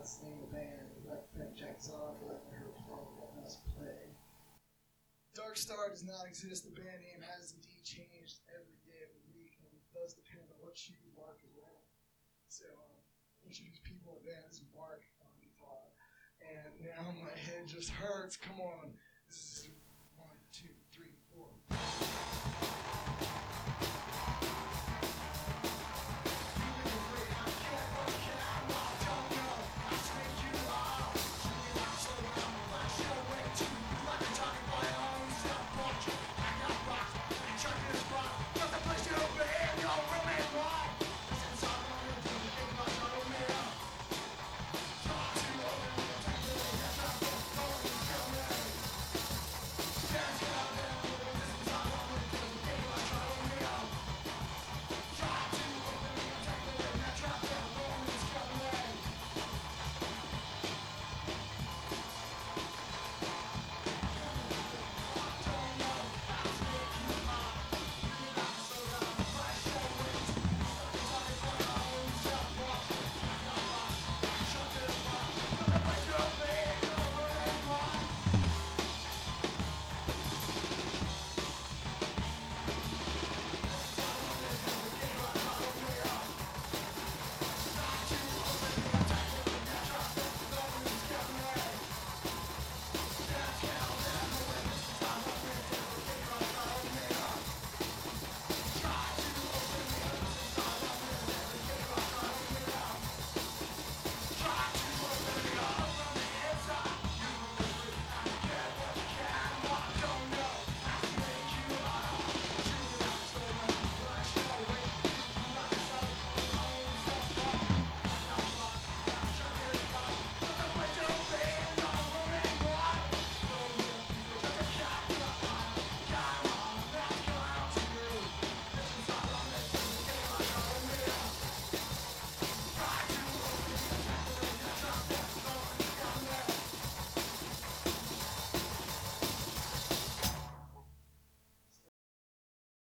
That's the name of the band. Thank Jackson for letting her let us play. Dark Star does not exist. The band name has indeed changed every day of the week, and it does depend on what shoe Mark is wearing. So, introduce people in the band. This is Mark on guitar. And now my head just hurts. Come on. This is 1, 2, 3, 4.